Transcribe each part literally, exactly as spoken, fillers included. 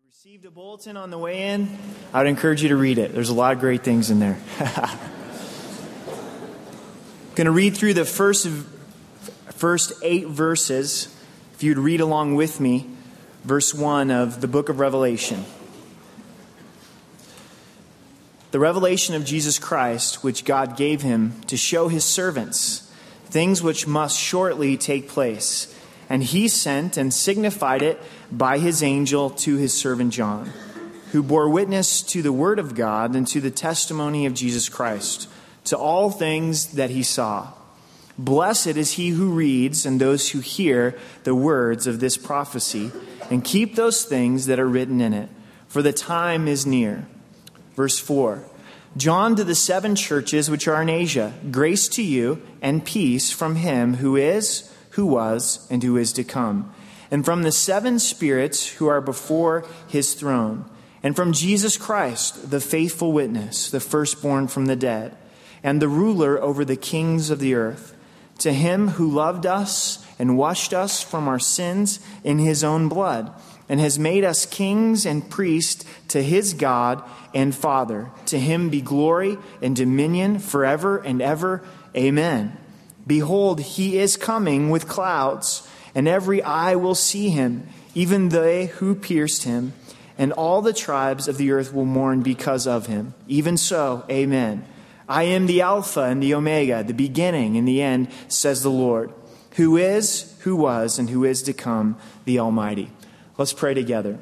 Received a bulletin on the way in. I would encourage you to read it. There's a lot of great things in there. I'm going to read through the first, first eight verses. If you'd read along with me, verse one of the book of Revelation. The revelation of Jesus Christ, which God gave him to show his servants, things which must shortly take place. And he sent and signified it by his angel to his servant John, who bore witness to the word of God and to the testimony of Jesus Christ, to all things that he saw. Blessed is he who reads and those who hear the words of this prophecy and keep those things that are written in it, for the time is near. Verse four. John to the seven churches which are in Asia, grace to you and peace from him who is, who was, and who is to come, and from the seven spirits who are before his throne, and from Jesus Christ, the faithful witness, the firstborn from the dead, and the ruler over the kings of the earth, to him who loved us and washed us from our sins in his own blood, and has made us kings and priests to his God and Father. To him be glory and dominion forever and ever. Amen. Behold, he is coming with clouds, and every eye will see him, even they who pierced him, and all the tribes of the earth will mourn because of him. Even so, amen. I am the Alpha and the Omega, the beginning and the end, says the Lord, who is, who was, and who is to come, the Almighty. Let's pray together.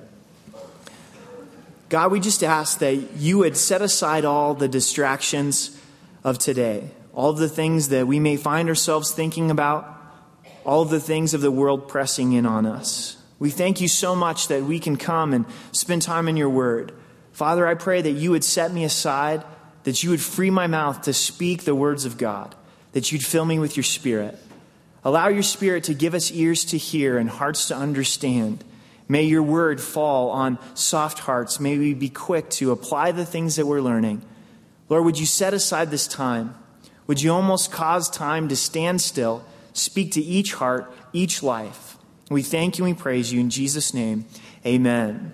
God, we just ask that you would set aside all the distractions of today, all of the things that we may find ourselves thinking about, all of the things of the world pressing in on us. We thank you so much that we can come and spend time in your word. Father, I pray that you would set me aside, that you would free my mouth to speak the words of God, that you'd fill me with your Spirit. Allow your Spirit to give us ears to hear and hearts to understand. May your word fall on soft hearts. May we be quick to apply the things that we're learning. Lord, would you set aside this time? Would you almost cause time to stand still, speak to each heart, each life? We thank you and we praise you in Jesus' name. Amen.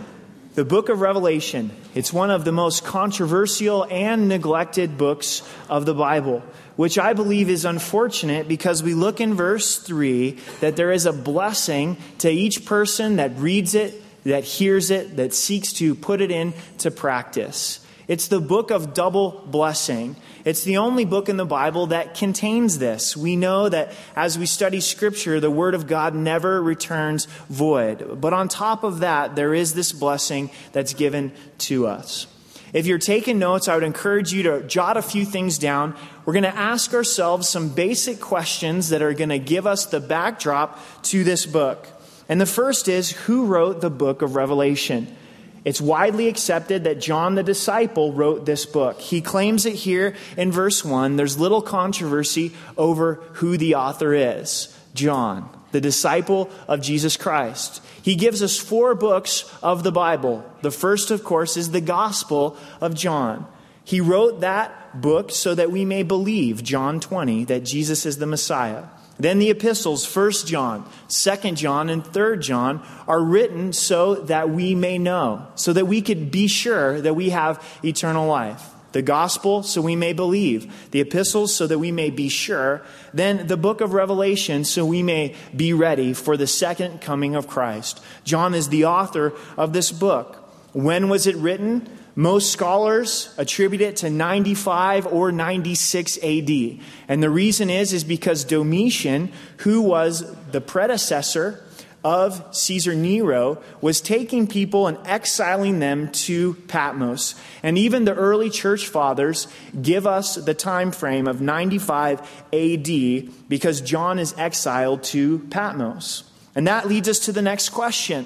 The book of Revelation, it's one of the most controversial and neglected books of the Bible, which I believe is unfortunate because we look in verse three that there is a blessing to each person that reads it, that hears it, that seeks to put it into practice. It's the book of double blessing. It's the only book in the Bible that contains this. We know that as we study Scripture, the Word of God never returns void. But on top of that, there is this blessing that's given to us. If you're taking notes, I would encourage you to jot a few things down. We're going to ask ourselves some basic questions that are going to give us the backdrop to this book. And the first is, who wrote the book of Revelation? It's widely accepted that John the disciple wrote this book. He claims it here in verse one. There's little controversy over who the author is. John, the disciple of Jesus Christ. He gives us four books of the Bible. The first, of course, is the Gospel of John. He wrote that book so that we may believe, John twenty, that Jesus is the Messiah. Then the epistles, First John, Second John, and Third John are written so that we may know, so that we could be sure that we have eternal life. The gospel, so we may believe. The epistles, so that we may be sure. Then the book of Revelation, so we may be ready for the second coming of Christ. John is the author of this book. When was it written? Most scholars attribute it to ninety-five or ninety-six A D. And the reason is, is because Domitian, who was the predecessor of Caesar Nero, was taking people and exiling them to Patmos. And even the early church fathers give us the time frame of ninety-five A D because John is exiled to Patmos. And that leads us to the next question.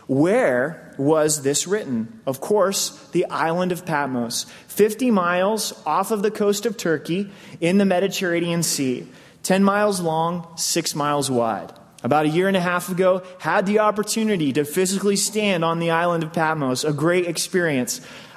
Where was this written? Of course, the island of Patmos, fifty miles off of the coast of Turkey in the Mediterranean Sea, ten miles long, six miles wide. About a year and a half ago, had the opportunity to physically stand on the island of Patmos, a great experience.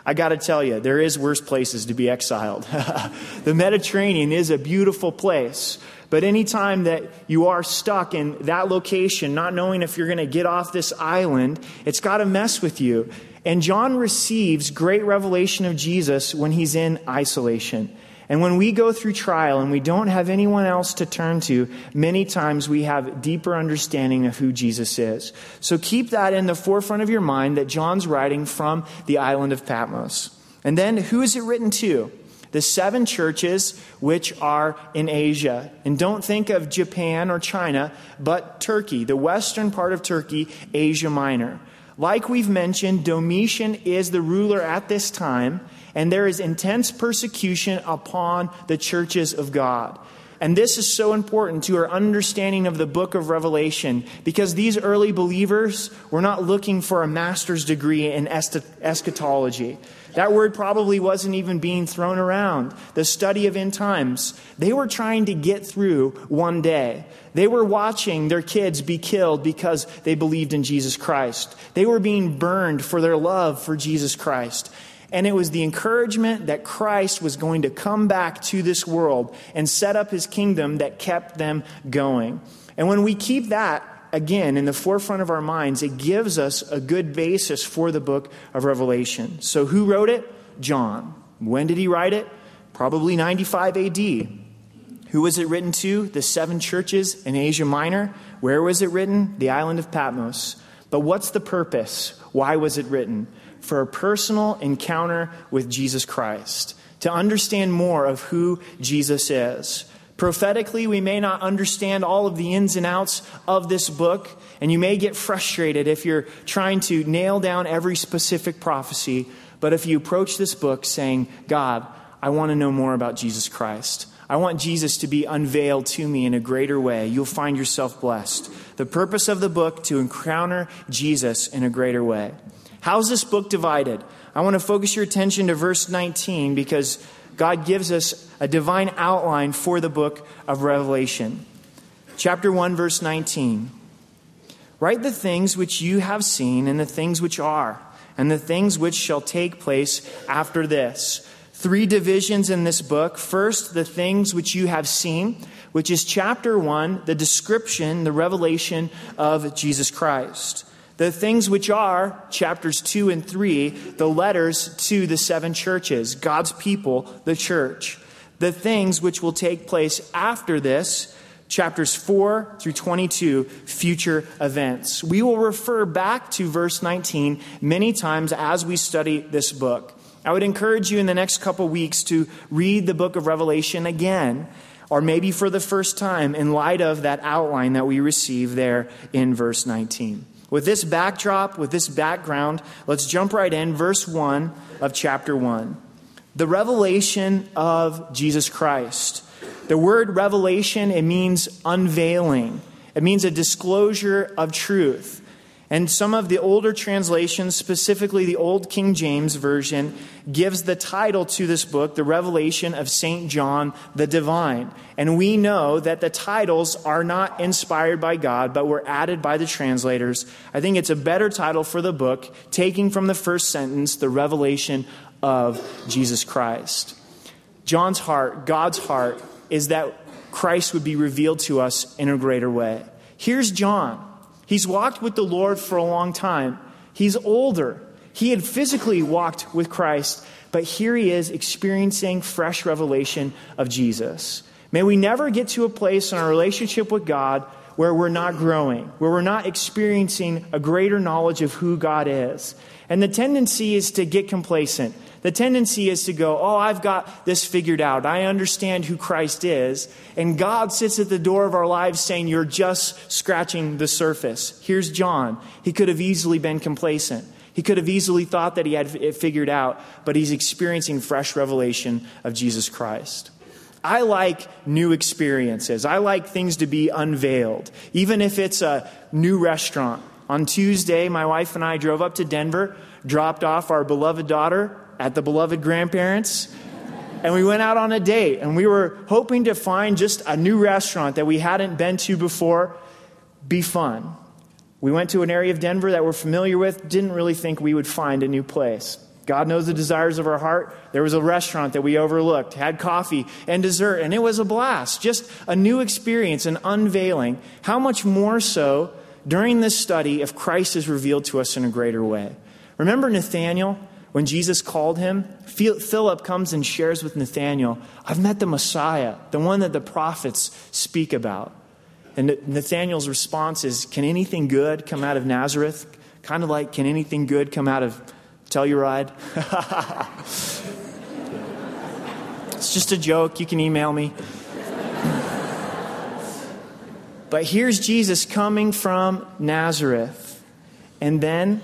I got to tell you, there is worse places to be exiled. The Mediterranean is a beautiful place. But anytime that you are stuck in that location, not knowing if you're going to get off this island, it's got to mess with you. And John receives great revelation of Jesus when he's in isolation. And when we go through trial and we don't have anyone else to turn to, many times we have deeper understanding of who Jesus is. So keep that in the forefront of your mind, that John's writing from the island of Patmos. And then who is it written to? The seven churches which are in Asia. And don't think of Japan or China, but Turkey, the western part of Turkey, Asia Minor. Like we've mentioned, Domitian is the ruler at this time, and there is intense persecution upon the churches of God. And this is so important to our understanding of the book of Revelation, because these early believers were not looking for a master's degree in eschatology. That word probably wasn't even being thrown around. The study of end times. They were trying to get through one day. They were watching their kids be killed because they believed in Jesus Christ. They were being burned for their love for Jesus Christ. And it was the encouragement that Christ was going to come back to this world and set up his kingdom that kept them going. And when we keep that, again, in the forefront of our minds, it gives us a good basis for the book of Revelation. So who wrote it? John. When did he write it? Probably ninety-five A D. Who was it written to? The seven churches in Asia Minor. Where was it written? The island of Patmos. But what's the purpose? Why was it written? For a personal encounter with Jesus Christ. To understand more of who Jesus is. Prophetically, we may not understand all of the ins and outs of this book, and you may get frustrated if you're trying to nail down every specific prophecy. But if you approach this book saying, God, I want to know more about Jesus Christ. I want Jesus to be unveiled to me in a greater way. You'll find yourself blessed. The purpose of the book, to encounter Jesus in a greater way. How's this book divided? I want to focus your attention to verse nineteen, because God gives us a divine outline for the book of Revelation. Chapter one, verse nineteen. Write the things which you have seen, and the things which are, and the things which shall take place after this. Three divisions in this book. First, the things which you have seen, which is chapter one, the description, the revelation of Jesus Christ. The things which are, chapters two and three, the letters to the seven churches, God's people, the church. The things which will take place after this, chapters four through twenty-two, future events. We will refer back to verse nineteen many times as we study this book. I would encourage you in the next couple weeks to read the book of Revelation again, or maybe for the first time, in light of that outline that we receive there in verse nineteen. With this backdrop, with this background, let's jump right in. Verse one of chapter one. The revelation of Jesus Christ. The word revelation, it means unveiling. It means a disclosure of truth. And some of the older translations, specifically the Old King James Version, gives the title to this book, The Revelation of Saint John the Divine. And we know that the titles are not inspired by God, but were added by the translators. I think it's a better title for the book, taking from the first sentence, the revelation of Jesus Christ. John's heart, God's heart, is that Christ would be revealed to us in a greater way. Here's John. He's walked with the Lord for a long time. He's older. He had physically walked with Christ, but here he is experiencing fresh revelation of Jesus. May we never get to a place in our relationship with God where we're not growing, where we're not experiencing a greater knowledge of who God is. And the tendency is to get complacent. The tendency is to go, oh, I've got this figured out. I understand who Christ is. And God sits at the door of our lives saying, you're just scratching the surface. Here's John. He could have easily been complacent. He could have easily thought that he had it figured out, but he's experiencing fresh revelation of Jesus Christ. I like new experiences. I like things to be unveiled, even if it's a new restaurant. On Tuesday, my wife and I drove up to Denver, dropped off our beloved daughter at the beloved grandparents, and we went out on a date, and we were hoping to find just a new restaurant that we hadn't been to before. Be fun. We went to an area of Denver that we're familiar with, didn't really think we would find a new place. God knows the desires of our heart. There was a restaurant that we overlooked, had coffee and dessert, and it was a blast. Just a new experience, an unveiling. How much more so during this study if Christ is revealed to us in a greater way? Remember Nathanael? When Jesus called him, Philip comes and shares with Nathanael, I've met the Messiah, the one that the prophets speak about. And Nathanael's response is, can anything good come out of Nazareth? Kind of like, can anything good come out of Telluride? It's just a joke. You can email me. But here's Jesus coming from Nazareth. And then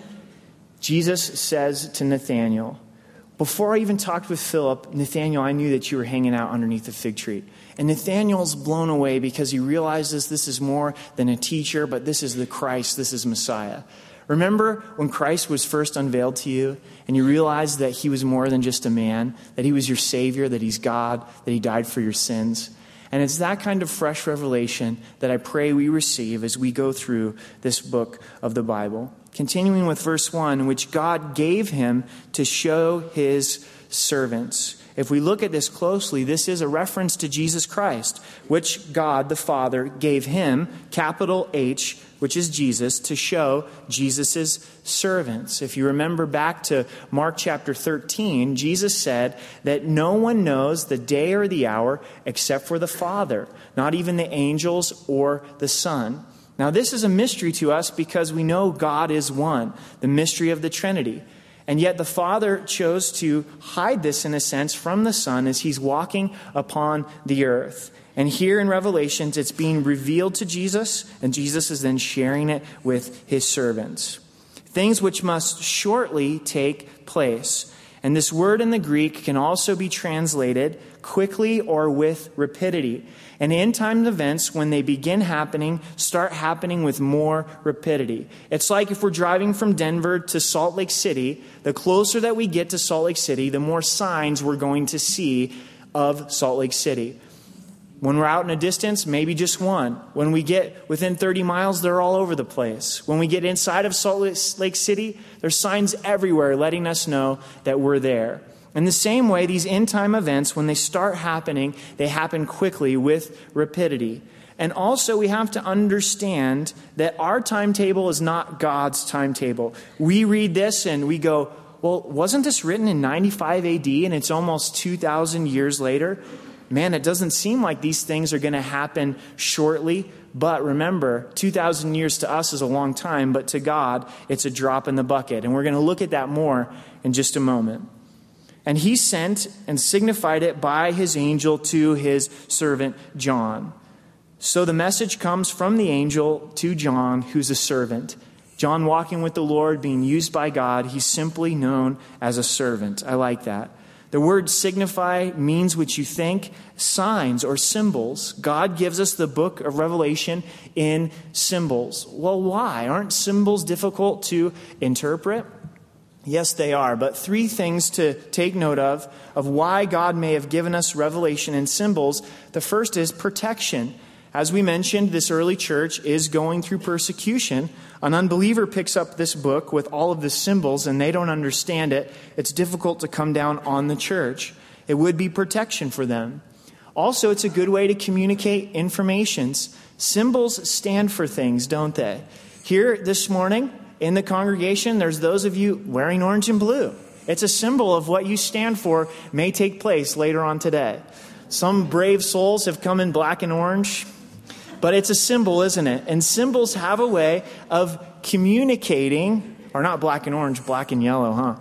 Jesus says to Nathanael, before I even talked with Philip, Nathanael, I knew that you were hanging out underneath the fig tree. And Nathanael's blown away because he realizes this is more than a teacher, but this is the Christ, this is Messiah. Remember when Christ was first unveiled to you and you realized that he was more than just a man, that he was your Savior, that he's God, that he died for your sins? And it's that kind of fresh revelation that I pray we receive as we go through this book of the Bible. Continuing with verse one, which God gave him to show his servants. If we look at this closely, this is a reference to Jesus Christ, which God the Father gave him, capital H, which is Jesus, to show Jesus' servants. If you remember back to Mark chapter thirteen, Jesus said that no one knows the day or the hour except for the Father, not even the angels or the Son. Now, this is a mystery to us because we know God is one, the mystery of the Trinity. And yet the Father chose to hide this, in a sense, from the Son as he's walking upon the earth. And here in Revelations, it's being revealed to Jesus, and Jesus is then sharing it with his servants. Things which must shortly take place. And this word in the Greek can also be translated quickly or with rapidity. And end-time events, when they begin happening, start happening with more rapidity. It's like if we're driving from Denver to Salt Lake City, the closer that we get to Salt Lake City, the more signs we're going to see of Salt Lake City. When we're out in a distance, maybe just one. When we get within thirty miles, they're all over the place. When we get inside of Salt Lake City, there's signs everywhere letting us know that we're there. In the same way, these end-time events, when they start happening, they happen quickly with rapidity. And also, we have to understand that our timetable is not God's timetable. We read this and we go, well, wasn't this written in ninety-five A D and it's almost two thousand years later? Man, it doesn't seem like these things are going to happen shortly. But remember, two thousand years to us is a long time, but to God, it's a drop in the bucket. And we're going to look at that more in just a moment. And he sent and signified it by his angel to his servant John. So the message comes from the angel to John, who's a servant. John walking with the Lord, being used by God, he's simply known as a servant. I like that. The word signify means what you think, signs or symbols. God gives us the book of Revelation in symbols. Well, why? Aren't symbols difficult to interpret? Yes, they are. But three things to take note of, of why God may have given us revelation in symbols. The first is protection. As we mentioned, this early church is going through persecution. An unbeliever picks up this book with all of the symbols and they don't understand it. It's difficult to come down on the church. It would be protection for them. Also, it's a good way to communicate informations. Symbols stand for things, don't they? Here this morning, in the congregation, there's those of you wearing orange and blue. It's a symbol of what you stand for may take place later on today. Some brave souls have come in black and orange, but it's a symbol, isn't it? And symbols have a way of communicating, or not black and orange, black and yellow, huh?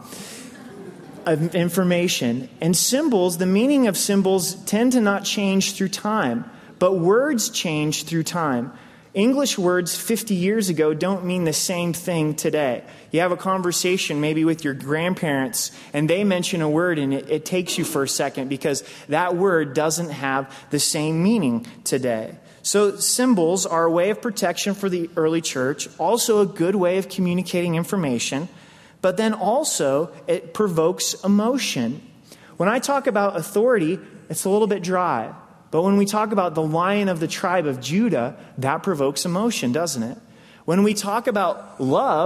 Of information. And symbols, the meaning of symbols tend to not change through time, but words change through time. English words fifty years ago don't mean the same thing today. You have a conversation maybe with your grandparents and they mention a word and it, it takes you for a second because that word doesn't have the same meaning today. So symbols are a way of protection for the early church, also a good way of communicating information, but then also it provokes emotion. When I talk about authority, it's a little bit dry. But when we talk about the Lion of the tribe of Judah, that provokes emotion, doesn't it? When we talk about love,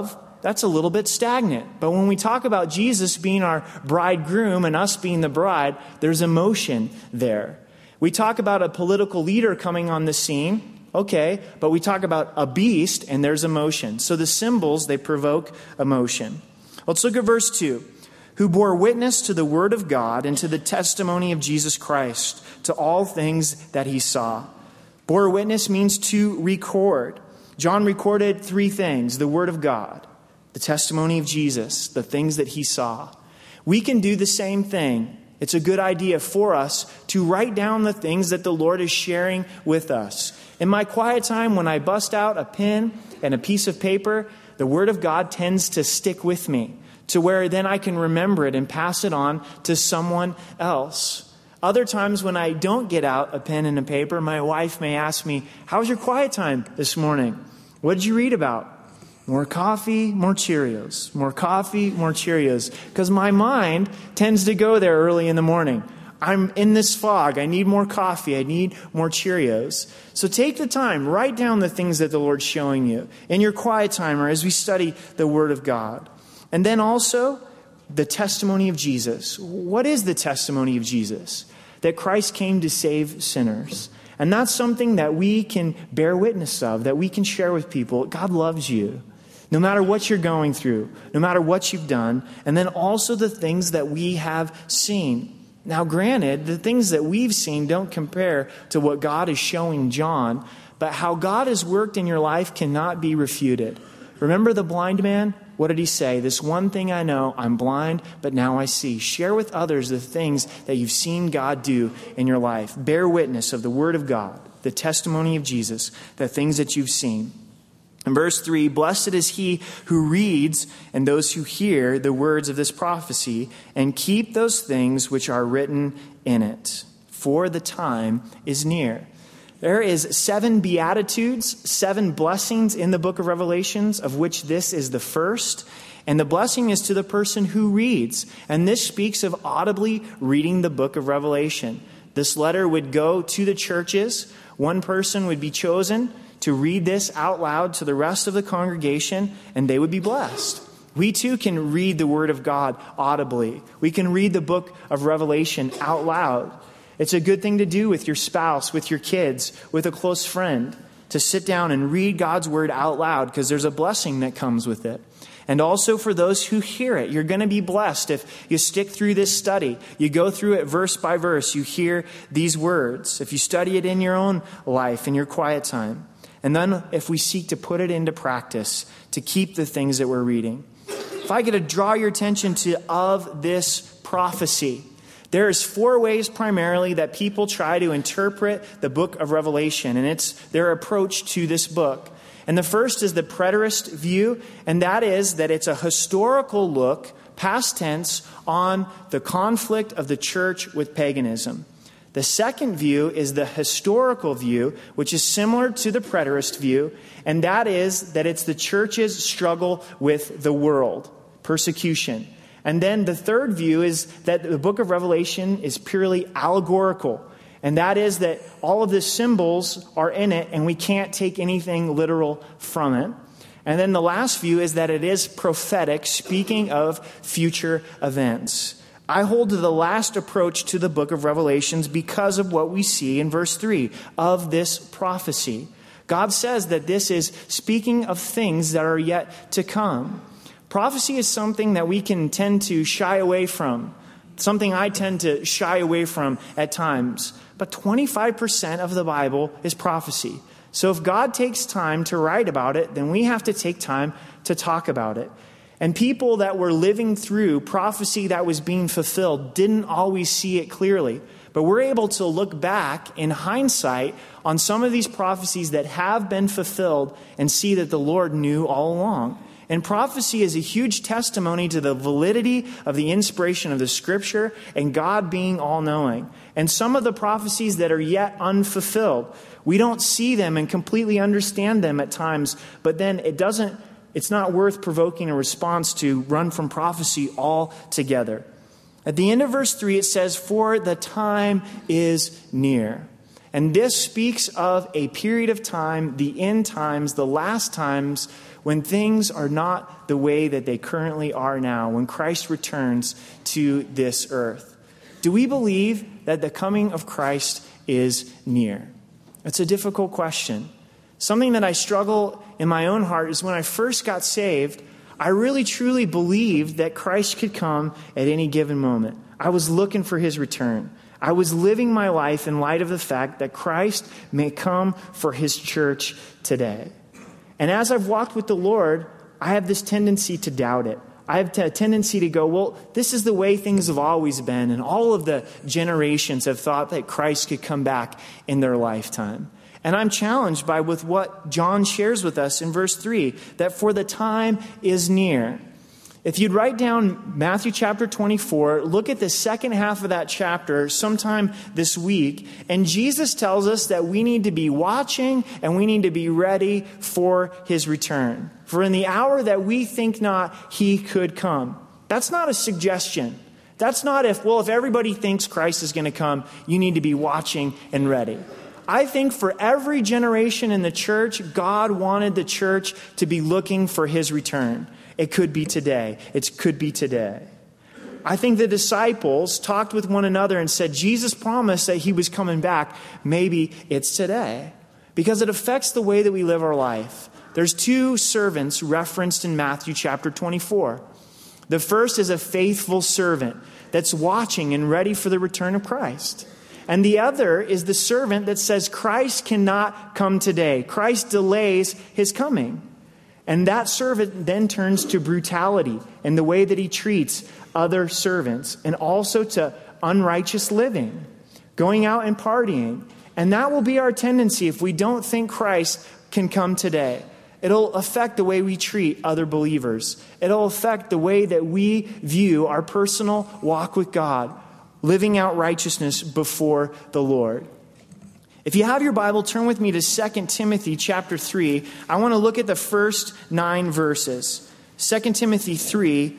that's a little bit stagnant. But when we talk about Jesus being our bridegroom and us being the bride, there's emotion there. We talk about a political leader coming on the scene, okay, but we talk about a beast and there's emotion. So the symbols, they provoke emotion. Let's look at verse two. Who bore witness to the word of God and to the testimony of Jesus Christ, to all things that he saw. Bore witness means to record. John recorded three things: the word of God, the testimony of Jesus, the things that he saw. We can do the same thing. It's a good idea for us to write down the things that the Lord is sharing with us. In my quiet time, when I bust out a pen and a piece of paper, the word of God tends to stick with me, to where then I can remember it and pass it on to someone else. Other times when I don't get out a pen and a paper, my wife may ask me, "How was your quiet time this morning? What did you read about?" More coffee, more Cheerios. More coffee, more Cheerios. Because my mind tends to go there early in the morning. I'm in this fog. I need more coffee. I need more Cheerios. So take the time. Write down the things that the Lord's showing you in your quiet time or as we study the Word of God. And then also the testimony of Jesus. What is the testimony of Jesus? That Christ came to save sinners. And that's something that we can bear witness of, that we can share with people. God loves you, no matter what you're going through, no matter what you've done. And then also the things that we have seen. Now, granted, the things that we've seen don't compare to what God is showing John, but how God has worked in your life cannot be refuted. Remember the blind man? What did he say? This one thing I know, I'm blind, but now I see. Share with others the things that you've seen God do in your life. Bear witness of the word of God, the testimony of Jesus, the things that you've seen. In verse three, blessed is he who reads and those who hear the words of this prophecy and keep those things which are written in it, for the time is near. There is seven beatitudes, seven blessings in the book of Revelations, of which this is the first. And the blessing is to the person who reads. And this speaks of audibly reading the book of Revelation. This letter would go to the churches. One person would be chosen to read this out loud to the rest of the congregation, and they would be blessed. We too can read the word of God audibly. We can read the book of Revelation out loud. It's a good thing to do with your spouse, with your kids, with a close friend, to sit down and read God's word out loud, because there's a blessing that comes with it. And also for those who hear it, you're going to be blessed if you stick through this study. You go through it verse by verse. You hear these words. If you study it in your own life, in your quiet time. And then if we seek to put it into practice, to keep the things that we're reading. If I get to draw your attention to of this prophecy, there's four ways primarily that people try to interpret the book of Revelation, and it's their approach to this book. And the first is the preterist view, and that is that it's a historical look, past tense, on the conflict of the church with paganism. The second view is the historical view, which is similar to the preterist view, and that is that it's the church's struggle with the world, persecution. And then the third view is that the book of Revelation is purely allegorical. And that is that all of the symbols are in it and we can't take anything literal from it. And then the last view is that it is prophetic, speaking of future events. I hold to the last approach to the book of Revelations because of what we see in verse three of this prophecy. God says that this is speaking of things that are yet to come. Prophecy is something that we can tend to shy away from, something I tend to shy away from at times. But twenty-five percent of the Bible is prophecy. So if God takes time to write about it, then we have to take time to talk about it. And people that were living through prophecy that was being fulfilled didn't always see it clearly. But we're able to look back in hindsight on some of these prophecies that have been fulfilled and see that the Lord knew all along. And prophecy is a huge testimony to the validity of the inspiration of the Scripture and God being all-knowing. And some of the prophecies that are yet unfulfilled, we don't see them and completely understand them at times, but then it doesn't, it's not worth provoking a response to run from prophecy altogether. At the end of verse three, it says, "For the time is near." And this speaks of a period of time, the end times, the last times, when things are not the way that they currently are now, when Christ returns to this earth? Do we believe that the coming of Christ is near? It's a difficult question. Something that I struggle in my own heart is when I first got saved, I really truly believed that Christ could come at any given moment. I was looking for his return. I was living my life in light of the fact that Christ may come for his church today. And as I've walked with the Lord, I have this tendency to doubt it. I have a tendency to go, well, this is the way things have always been. And all of the generations have thought that Christ could come back in their lifetime. And I'm challenged by with what John shares with us in verse three, that for the time is near. If you'd write down Matthew chapter twenty-four, look at the second half of that chapter sometime this week, and Jesus tells us that we need to be watching and we need to be ready for his return. For in the hour that we think not, he could come. That's not a suggestion. That's not if, well, if everybody thinks Christ is going to come, you need to be watching and ready. I think for every generation in the church, God wanted the church to be looking for his return. It could be today. It could be today. I think the disciples talked with one another and said, Jesus promised that he was coming back. Maybe it's today. Because it affects the way that we live our life. There's two servants referenced in Matthew chapter twenty-four. The first is a faithful servant that's watching and ready for the return of Christ. And the other is the servant that says Christ cannot come today. Christ delays his coming. And that servant then turns to brutality and the way that he treats other servants, and also to unrighteous living, going out and partying. And that will be our tendency if we don't think Christ can come today. It'll affect the way we treat other believers. It'll affect the way that we view our personal walk with God, living out righteousness before the Lord. If you have your Bible, turn with me to Second Timothy chapter three. I want to look at the first nine verses. Second Timothy three,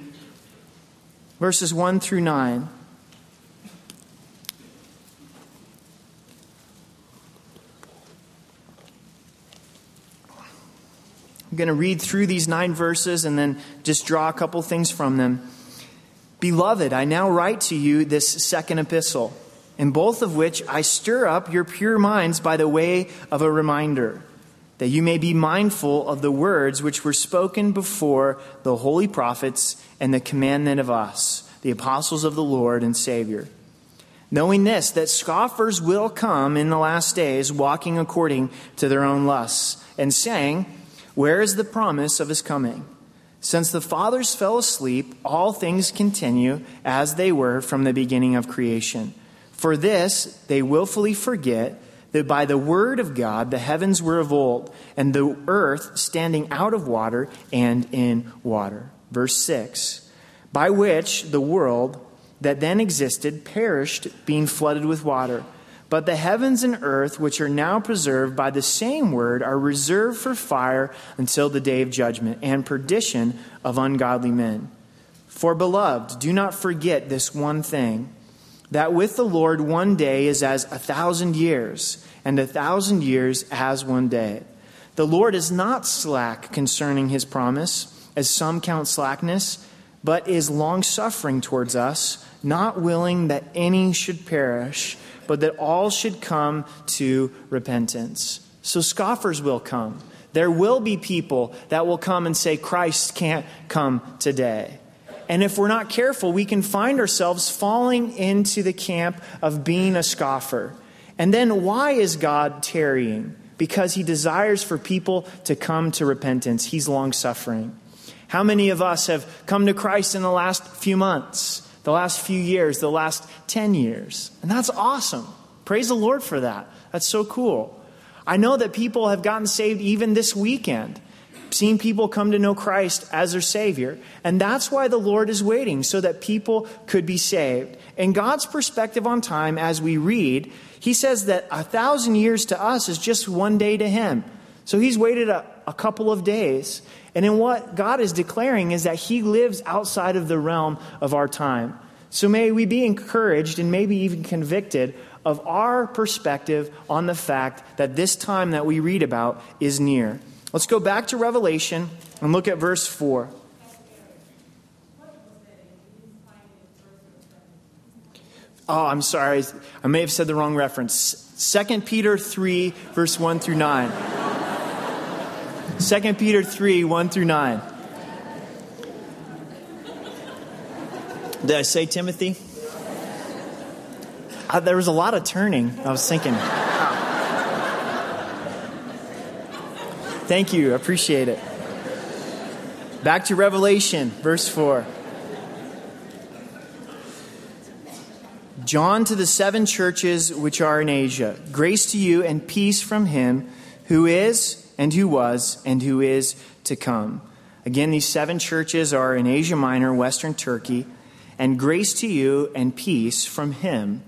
verses one through nine. I'm going to read through these nine verses and then just draw a couple things from them. Beloved, I now write to you this second epistle, in both of which I stir up your pure minds by the way of a reminder, that you may be mindful of the words which were spoken before the holy prophets and the commandment of us, the apostles of the Lord and Savior. Knowing this, that scoffers will come in the last days, walking according to their own lusts, and saying, where is the promise of his coming? Since the fathers fell asleep, all things continue as they were from the beginning of creation. For this they willfully forget that by the word of God the heavens were of old, and the earth standing out of water and in water. Verse six, by which the world that then existed perished, being flooded with water. But the heavens and earth, which are now preserved by the same word, are reserved for fire until the day of judgment and perdition of ungodly men. For, beloved, do not forget this one thing, that with the Lord one day is as a thousand years, and a thousand years as one day. The Lord is not slack concerning his promise, as some count slackness, but is long-suffering towards us, not willing that any should perish, but that all should come to repentance. So scoffers will come. There will be people that will come and say, Christ can't come today. And if we're not careful, we can find ourselves falling into the camp of being a scoffer. And then why is God tarrying? Because he desires for people to come to repentance. He's long-suffering. How many of us have come to Christ in the last few months? The last few years, the last ten years. And that's awesome. Praise the Lord for that. That's so cool. I know that people have gotten saved even this weekend. Seen people come to know Christ as their Savior. And that's why the Lord is waiting, so that people could be saved. In God's perspective on time, as we read, he says that a thousand years to us is just one day to him. So he's waited a, a couple of days. And in what God is declaring is that he lives outside of the realm of our time. So may we be encouraged and maybe even convicted of our perspective on the fact that this time that we read about is near. Let's go back to Revelation and look at verse four. Oh, I'm sorry. I may have said the wrong reference. Second Peter three, verse one through nine. Second Peter three, one through nine. Did I say Timothy? Uh, there was a lot of turning. I was thinking. Thank you. I appreciate it. Back to Revelation, verse four. John to the seven churches which are in Asia. Grace to you and peace from him who is and who was and who is to come. Again, these seven churches are in Asia Minor, Western Turkey. And grace to you and peace from him.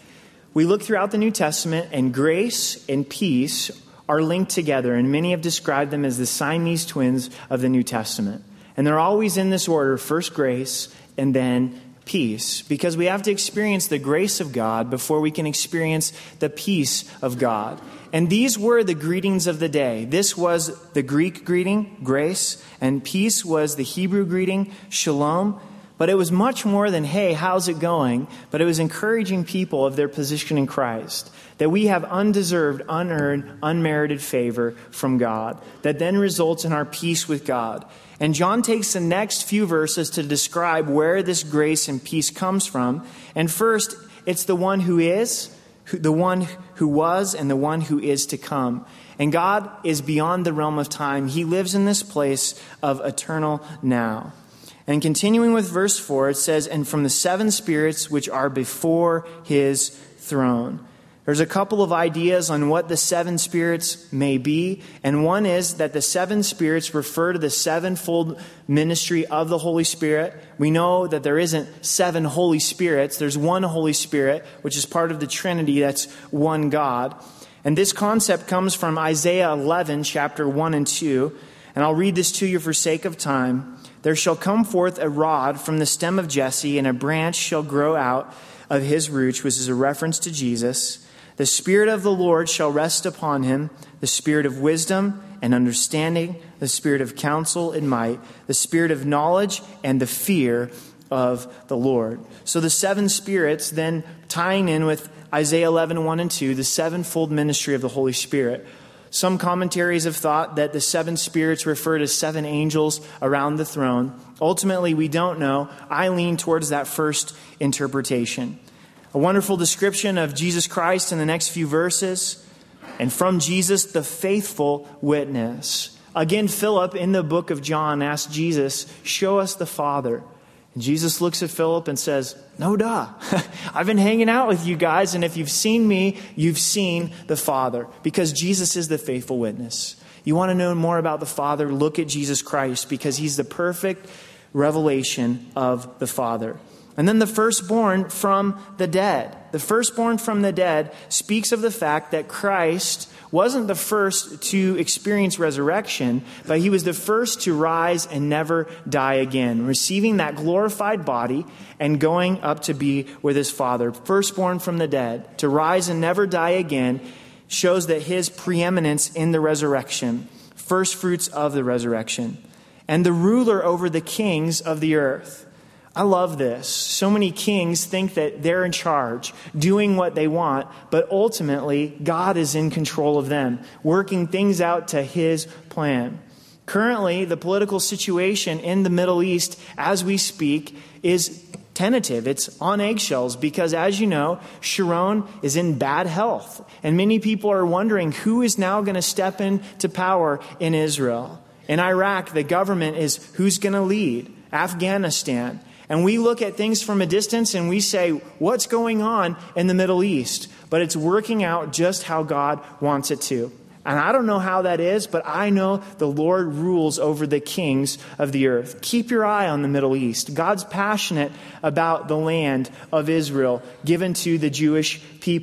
We look throughout the New Testament, and grace and peace are linked together, and many have described them as the Siamese twins of the New Testament. And they're always in this order: first grace and then peace, because we have to experience the grace of God before we can experience the peace of God. And these were the greetings of the day. This was the Greek greeting, grace, and peace was the Hebrew greeting, shalom. But it was much more than, hey, how's it going? But it was encouraging people of their position in Christ, that we have undeserved, unearned, unmerited favor from God, that then results in our peace with God. And John takes the next few verses to describe where this grace and peace comes from. And first, it's the one who is, the one who was, and the one who is to come. And God is beyond the realm of time. He lives in this place of eternal now. And continuing with verse four, it says, and from the seven spirits which are before his throne. There's a couple of ideas on what the seven spirits may be. And one is that the seven spirits refer to the sevenfold ministry of the Holy Spirit. We know that there isn't seven Holy Spirits. There's one Holy Spirit, which is part of the Trinity. That's one God. And this concept comes from Isaiah eleven, chapter one and two. And I'll read this to you for sake of time. There shall come forth a rod from the stem of Jesse, and a branch shall grow out of his roots, which is a reference to Jesus. The Spirit of the Lord shall rest upon him, the Spirit of wisdom and understanding, the Spirit of counsel and might, the Spirit of knowledge and the fear of the Lord. So the seven spirits then tying in with Isaiah eleven, one and two, the sevenfold ministry of the Holy Spirit. Some commentaries have thought that the seven spirits refer to seven angels around the throne. Ultimately, we don't know. I lean towards that first interpretation. A wonderful description of Jesus Christ in the next few verses. And from Jesus, the faithful witness. Again, Philip in the book of John asked Jesus, show us the Father. And Jesus looks at Philip and says, no duh. I've been hanging out with you guys, and if you've seen me, you've seen the Father. Because Jesus is the faithful witness. You want to know more about the Father? Look at Jesus Christ, because he's the perfect revelation of the Father. And then the firstborn from the dead. The firstborn from the dead speaks of the fact that Christ wasn't the first to experience resurrection, but he was the first to rise and never die again, receiving that glorified body and going up to be with his Father. Firstborn from the dead, to rise and never die again, shows that his preeminence in the resurrection, first fruits of the resurrection, and the ruler over the kings of the earth. I love this. So many kings think that they're in charge, doing what they want, but ultimately God is in control of them, working things out to his plan. Currently, the political situation in the Middle East, as we speak, is tentative. It's on eggshells because, as you know, Sharon is in bad health. And many people are wondering who is now going to step into power in Israel. In Iraq, the government is who's going to lead. Afghanistan. And we look at things from a distance and we say, what's going on in the Middle East? But it's working out just how God wants it to. And I don't know how that is, but I know the Lord rules over the kings of the earth. Keep your eye on the Middle East. God's passionate about the land of Israel given to the Jewish people.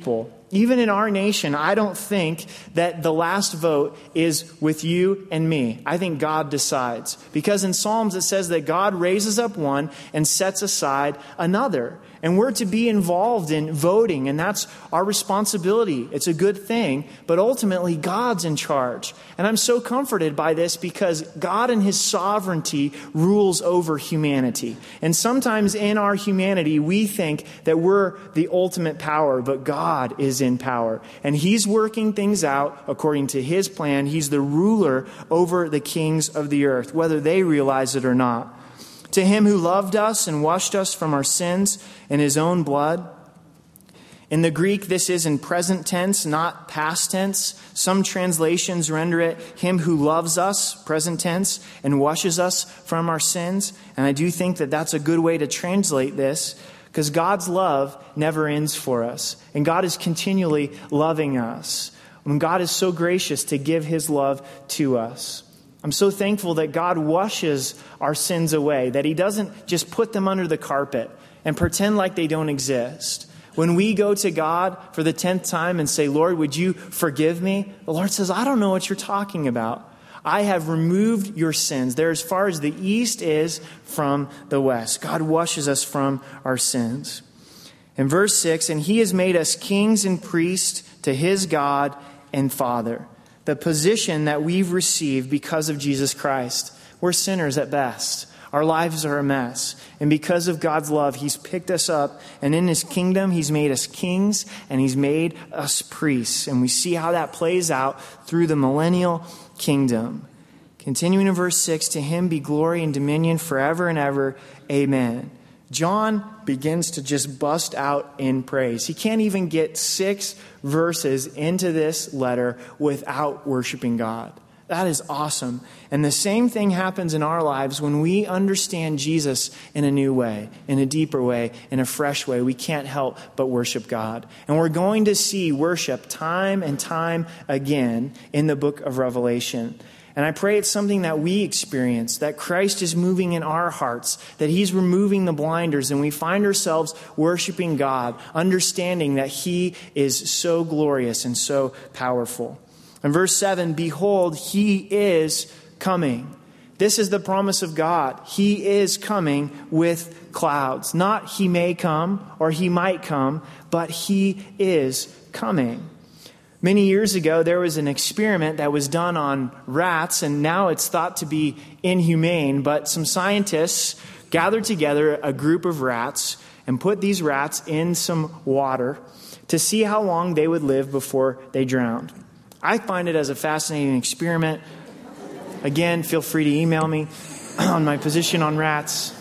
Even in our nation, I don't think that the last vote is with you and me. I think God decides. Because in Psalms it says that God raises up one and sets aside another. And we're to be involved in voting, and that's our responsibility. It's a good thing, but ultimately God's in charge. And I'm so comforted by this because God in his sovereignty rules over humanity. And sometimes in our humanity, we think that we're the ultimate power, but God is in power. And he's working things out according to his plan. He's the ruler over the kings of the earth, whether they realize it or not. To him who loved us and washed us from our sins in his own blood. In the Greek, this is in present tense, not past tense. Some translations render it him who loves us, present tense, and washes us from our sins. And I do think that that's a good way to translate this, because God's love never ends for us. And God is continually loving us. And God is so gracious to give his love to us. I'm so thankful that God washes our sins away, that he doesn't just put them under the carpet and pretend like they don't exist. When we go to God for the tenth time and say, Lord, would you forgive me? The Lord says, I don't know what you're talking about. I have removed your sins. They're as far as the east is from the west. God washes us from our sins. In verse six, and he has made us kings and priests to his God and Father. The position that we've received because of Jesus Christ. We're sinners at best. Our lives are a mess. And because of God's love, he's picked us up. And in his kingdom, he's made us kings and he's made us priests. And we see how that plays out through the millennial kingdom. Continuing in verse six, to him be glory and dominion forever and ever. Amen. John begins to just bust out in praise. He can't even get six verses into this letter without worshiping God. That is awesome. And the same thing happens in our lives when we understand Jesus in a new way, in a deeper way, in a fresh way. We can't help but worship God. And we're going to see worship time and time again in the book of Revelation. And I pray it's something that we experience, that Christ is moving in our hearts, that he's removing the blinders, and we find ourselves worshiping God, understanding that he is so glorious and so powerful. In verse seven, behold, he is coming. This is the promise of God. He is coming with clouds. Not he may come or he might come, but he is coming. Many years ago, there was an experiment that was done on rats, and now it's thought to be inhumane. But some scientists gathered together a group of rats and put these rats in some water to see how long they would live before they drowned. I find it as a fascinating experiment. Again, feel free to email me on my position on rats.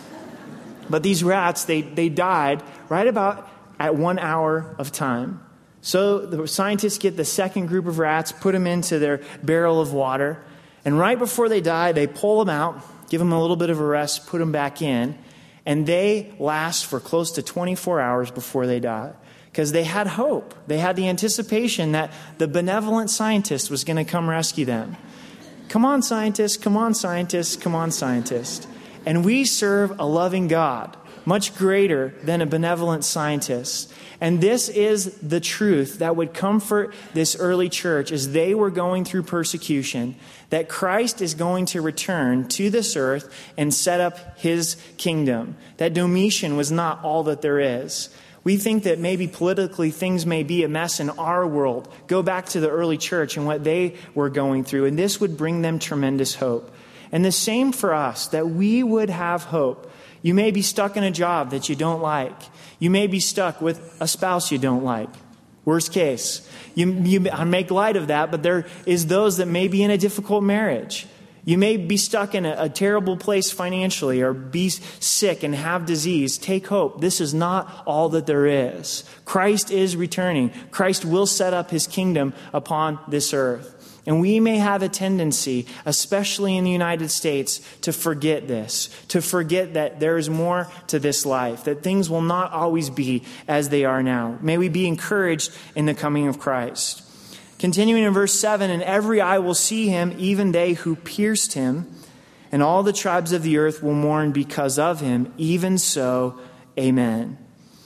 But these rats, they, they died right about at one hour of time. So the scientists get the second group of rats, put them into their barrel of water, and right before they die, they pull them out, give them a little bit of a rest, put them back in, and they last for close to twenty-four hours before they die. Because they had hope. They had the anticipation that the benevolent scientist was going to come rescue them. Come on, scientists, come on, scientists, come on, scientists. And we serve a loving God, much greater than a benevolent scientist. And this is the truth that would comfort this early church as they were going through persecution, that Christ is going to return to this earth and set up his kingdom. That Domitian was not all that there is. We think that maybe politically things may be a mess in our world. Go back to the early church and what they were going through, and this would bring them tremendous hope. And the same for us, that we would have hope. You may be stuck in a job that you don't like. You may be stuck with a spouse you don't like. Worst case. You, you, I make light of that, but there is those that may be in a difficult marriage. You may be stuck in a, a terrible place financially or be sick and have disease. Take hope. This is not all that there is. Christ is returning. Christ will set up his kingdom upon this earth. And we may have a tendency, especially in the United States, to forget this, to forget that there is more to this life, that things will not always be as they are now. May we be encouraged in the coming of Christ. Continuing in verse seven, and every eye will see him, even they who pierced him, and all the tribes of the earth will mourn because of him. Even so, amen.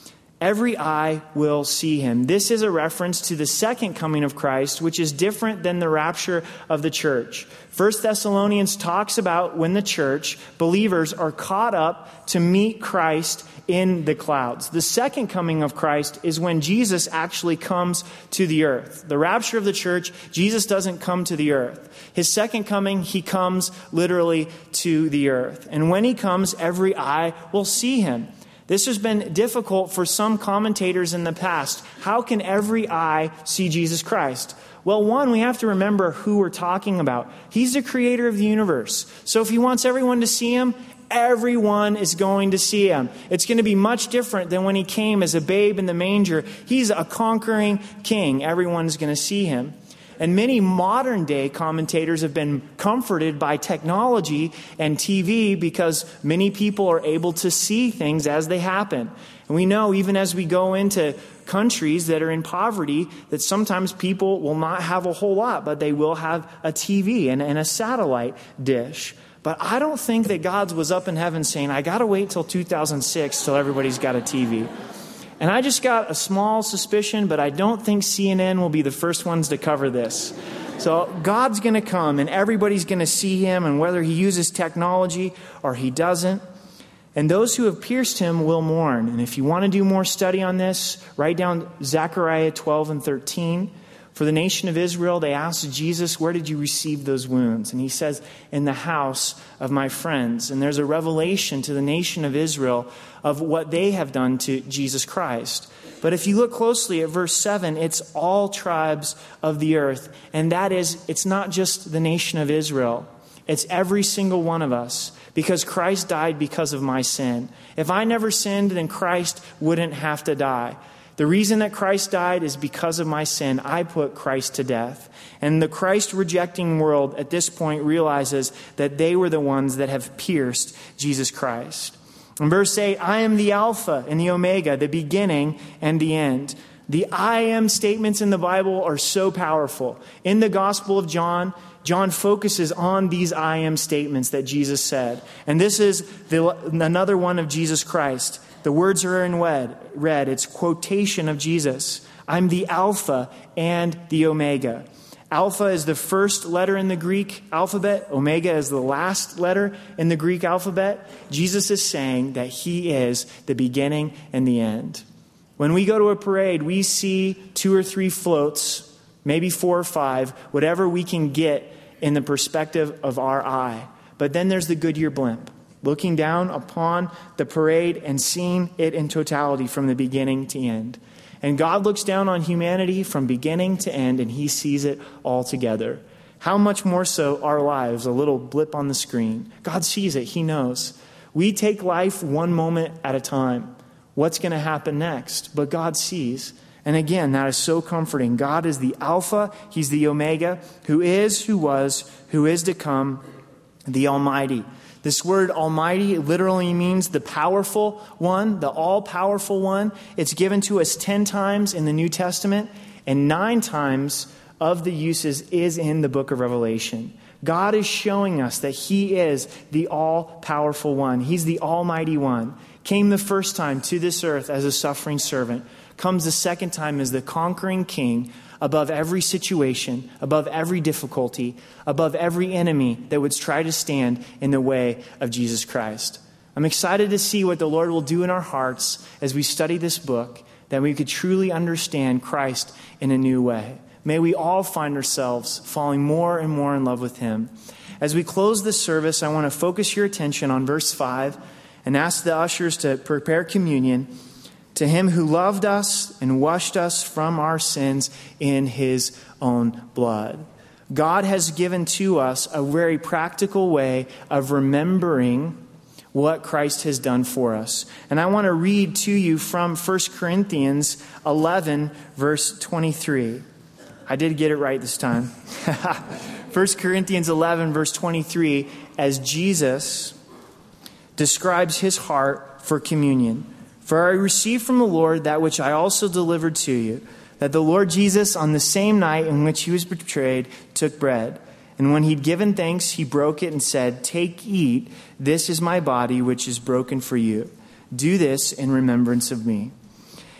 Every eye will see him. This is a reference to the second coming of Christ, which is different than the rapture of the church. First Thessalonians talks about when the church, believers, are caught up to meet Christ in the clouds. The second coming of Christ is when Jesus actually comes to the earth. The rapture of the church, Jesus doesn't come to the earth. His second coming, he comes literally to the earth. And when he comes, every eye will see him. This has been difficult for some commentators in the past. How can every eye see Jesus Christ? Well, one, we have to remember who we're talking about. He's the creator of the universe. So if he wants everyone to see him, everyone is going to see him. It's going to be much different than when he came as a babe in the manger. He's a conquering king. Everyone's going to see him. And many modern day commentators have been comforted by technology and T V because many people are able to see things as they happen. And we know even as we go into countries that are in poverty that sometimes people will not have a whole lot, but they will have a T V and, and a satellite dish. But I don't think that God was up in heaven saying, I got to wait till two thousand six till everybody's got a T V. And I just got a small suspicion, but I don't think C N N will be the first ones to cover this. So God's going to come and everybody's going to see him, and whether he uses technology or he doesn't. And those who have pierced him will mourn. And if you want to do more study on this, write down Zechariah twelve and thirteen. For the nation of Israel, they asked Jesus, where did you receive those wounds? And he says, in the house of my friends. And there's a revelation to the nation of Israel of what they have done to Jesus Christ. But if you look closely at verse seven, it's all tribes of the earth. And that is, it's not just the nation of Israel. It's every single one of us. Because Christ died because of my sin. If I never sinned, then Christ wouldn't have to die. The reason that Christ died is because of my sin. I put Christ to death. And the Christ-rejecting world at this point realizes that they were the ones that have pierced Jesus Christ. In verse eight, I am the Alpha and the Omega, the beginning and the end. The I am statements in the Bible are so powerful. In the Gospel of John, John focuses on these I am statements that Jesus said. And this is the, another one of Jesus Christ. The words are in red. red. It's quotation of Jesus. I'm the Alpha and the Omega. Alpha is the first letter in the Greek alphabet. Omega is the last letter in the Greek alphabet. Jesus is saying that he is the beginning and the end. When we go to a parade, we see two or three floats, maybe four or five, whatever we can get in the perspective of our eye. But then there's the Goodyear blimp, looking down upon the parade and seeing it in totality from the beginning to end. And God looks down on humanity from beginning to end, and he sees it all together. How much more so our lives, a little blip on the screen. God sees it. He knows. We take life one moment at a time. What's going to happen next? But God sees. And again, that is so comforting. God is the Alpha. He's the Omega, who is, who was, who is to come, the Almighty. This word Almighty literally means the powerful one, the all-powerful one. It's given to us ten times in the New Testament, and nine times of the uses is in the book of Revelation. God is showing us that he is the all-powerful one. He's the Almighty one. Came the first time to this earth as a suffering servant. Comes the second time as the conquering king above every situation, above every difficulty, above every enemy that would try to stand in the way of Jesus Christ. I'm excited to see what the Lord will do in our hearts as we study this book, that we could truly understand Christ in a new way. May we all find ourselves falling more and more in love with him. As we close this service, I want to focus your attention on verse five and ask the ushers to prepare communion. To him who loved us and washed us from our sins in his own blood. God has given to us a very practical way of remembering what Christ has done for us. And I want to read to you from First Corinthians eleven, verse twenty-three. I did get it right this time. First Corinthians eleven, verse twenty-three, as Jesus describes his heart for communion. For I received from the Lord that which I also delivered to you, that the Lord Jesus, on the same night in which he was betrayed, took bread. And when he'd given thanks, he broke it and said, Take, eat, this is my body, which is broken for you. Do this in remembrance of me.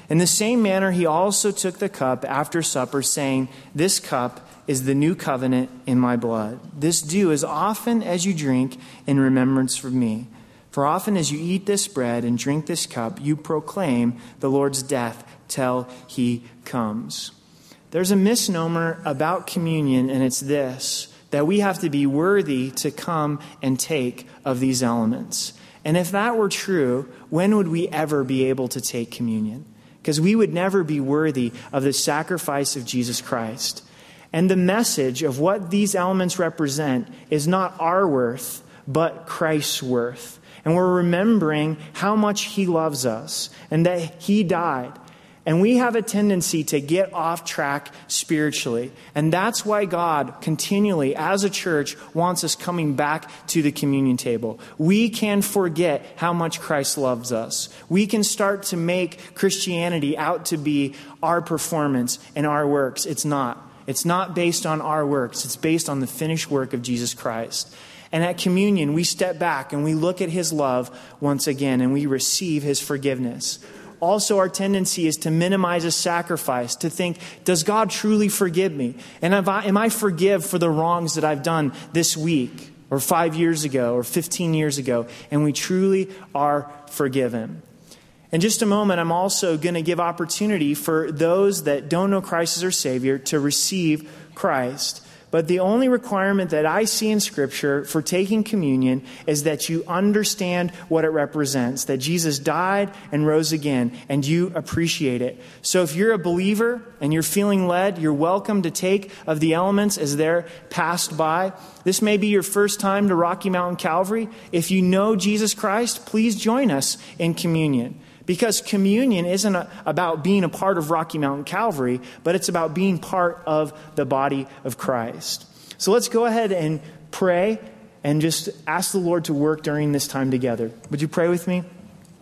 In the same manner, he also took the cup after supper, saying, "This cup is the new covenant in my blood. This do as often as you drink in remembrance of me. For often as you eat this bread and drink this cup, you proclaim the Lord's death till he comes." There's a misnomer about communion, and it's this, that we have to be worthy to come and take of these elements. And if that were true, when would we ever be able to take communion? Because we would never be worthy of the sacrifice of Jesus Christ. And the message of what these elements represent is not our worth, but Christ's worth. And we're remembering how much he loves us and that he died. And we have a tendency to get off track spiritually. And that's why God continually, as a church, wants us coming back to the communion table. We can forget how much Christ loves us. We can start to make Christianity out to be our performance and our works. It's not. It's not based on our works. It's based on the finished work of Jesus Christ. And at communion, we step back and we look at his love once again and we receive his forgiveness. Also, our tendency is to minimize a sacrifice, to think, does God truly forgive me? And am I, am I forgive for the wrongs that I've done this week or five years ago or fifteen years ago? And we truly are forgiven. In just a moment, I'm also going to give opportunity for those that don't know Christ as their Savior to receive Christ. But the only requirement that I see in Scripture for taking communion is that you understand what it represents, that Jesus died and rose again, and you appreciate it. So if you're a believer and you're feeling led, you're welcome to take of the elements as they're passed by. This may be your first time to Rocky Mountain Calvary. If you know Jesus Christ, please join us in communion. Because communion isn't a, about being a part of Rocky Mountain Calvary, but it's about being part of the body of Christ. So let's go ahead and pray and just ask the Lord to work during this time together. Would you pray with me?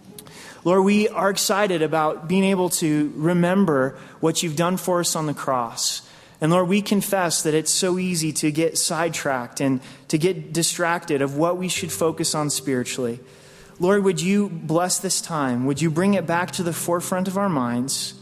Lord, we are excited about being able to remember what you've done for us on the cross. And Lord, we confess that it's so easy to get sidetracked and to get distracted of what we should focus on spiritually. Lord, would you bless this time? Would you bring it back to the forefront of our minds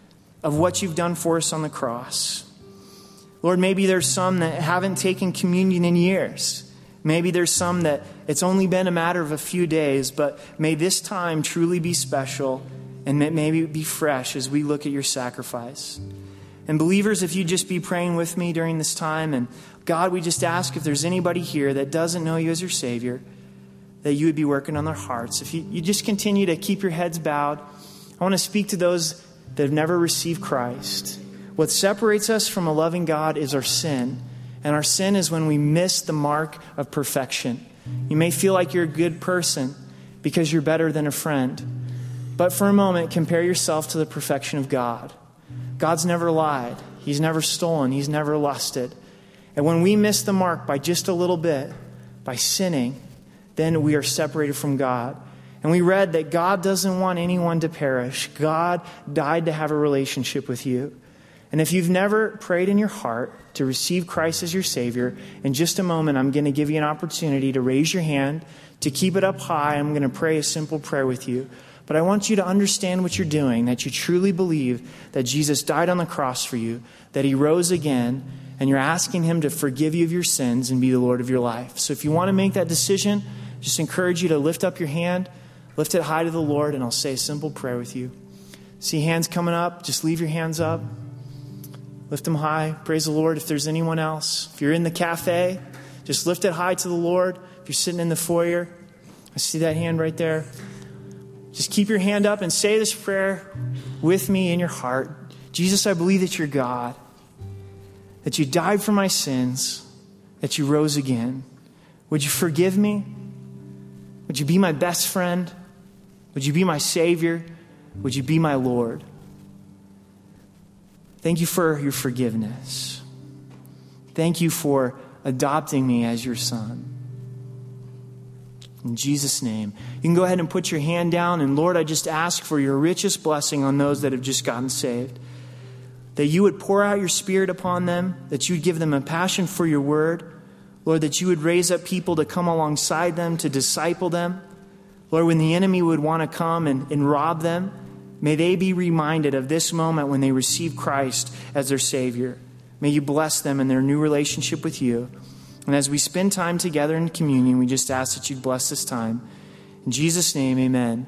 of what you've done for us on the cross? Lord, maybe there's some that haven't taken communion in years. Maybe there's some that it's only been a matter of a few days, but may this time truly be special and maybe be fresh as we look at your sacrifice. And believers, if you just be praying with me during this time, and God, we just ask if there's anybody here that doesn't know you as your Savior, that you would be working on their hearts. If you, you just continue to keep your heads bowed, I want to speak to those that have never received Christ. What separates us from a loving God is our sin. And our sin is when we miss the mark of perfection. You may feel like you're a good person because you're better than a friend. But for a moment, compare yourself to the perfection of God. God's never lied. He's never stolen. He's never lusted. And when we miss the mark by just a little bit, by sinning, then we are separated from God. And we read that God doesn't want anyone to perish. God died to have a relationship with you. And if you've never prayed in your heart to receive Christ as your Savior, in just a moment, I'm going to give you an opportunity to raise your hand, to keep it up high. I'm going to pray a simple prayer with you. But I want you to understand what you're doing, that you truly believe that Jesus died on the cross for you, that he rose again, and you're asking him to forgive you of your sins and be the Lord of your life. So if you want to make that decision, just encourage you to lift up your hand, lift it high to the Lord, and I'll say a simple prayer with you. See hands coming up, just leave your hands up. Lift them high. Praise the Lord. If there's anyone else, if you're in the cafe, just lift it high to the Lord. If you're sitting in the foyer, I see that hand right there. Just keep your hand up and say this prayer with me in your heart. Jesus, I believe that you're God, that you died for my sins, that you rose again. Would you forgive me? Would you be my best friend? Would you be my Savior? Would you be my Lord? Thank you for your forgiveness. Thank you for adopting me as your son. In Jesus' name. You can go ahead and put your hand down. And Lord, I just ask for your richest blessing on those that have just gotten saved. That you would pour out your Spirit upon them. That you would give them a passion for your word. Lord, that you would raise up people to come alongside them, to disciple them. Lord, when the enemy would want to come and, and rob them, May they be reminded of this moment when they receive Christ as their Savior. May you bless them in their new relationship with you. And as we spend time together in communion, we just ask that you'd bless this time. In Jesus' name, amen.